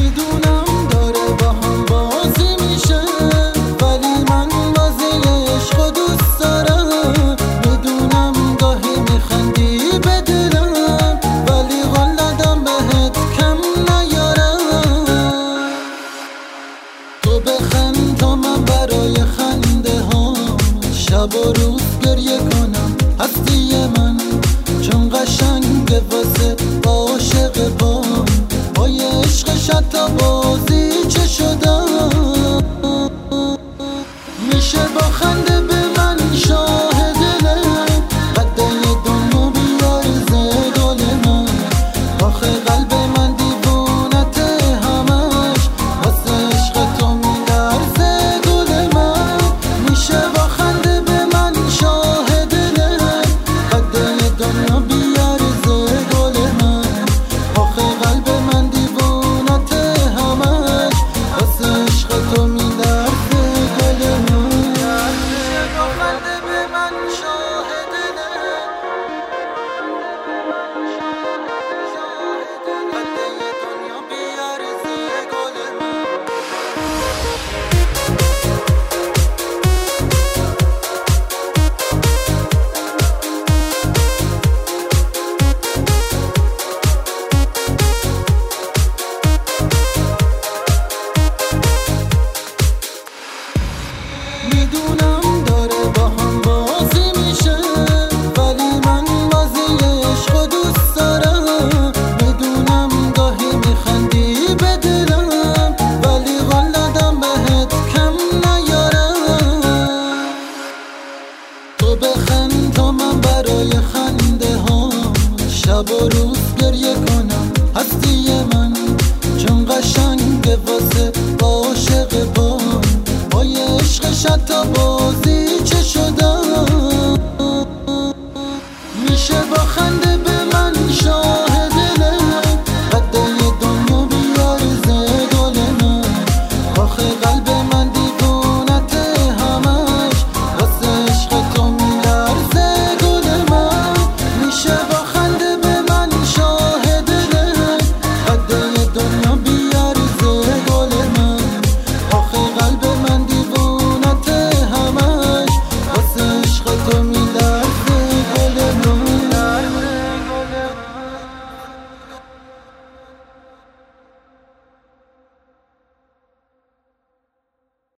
میدونم داره با هم بازی میشه، ولی من بازی عشق و دوست دارم. میدونم گاهی میخندی به دلم، ولی قول دادم بهت کم نیارم. تو بخند تا من برای خنده ها شب و روز گریه کنم. هستی من چون قشنگه واسه عاشق پای عشقش حتی بازی چه شدم. میشه با خنده به من شاهدنم، قده دنیا بیارزه گل من. آخه قلب من دیوونته همش، واسه عشق تو میلرزه گل من. میشه با خنده به من شاهدنم، قده دنیا بیارزه گل من. آخه قلب من دیوونته همش، واسه عشق تو میلرزه گل من. میشه با خنده به من شاهدنم، قده دنیا بیارزه گل من. میدونم داره با هم بازی میشه، ولی من بازی عشق و دوست دارم. میدونم گاهی میخندی به دلم، ولی قول دادم بهت کم نیارم. تو بخند تا من برای خنده ها شب و روز گریه کنم. هستی من چون قشنگه واسه عاشق پای عشقش حتی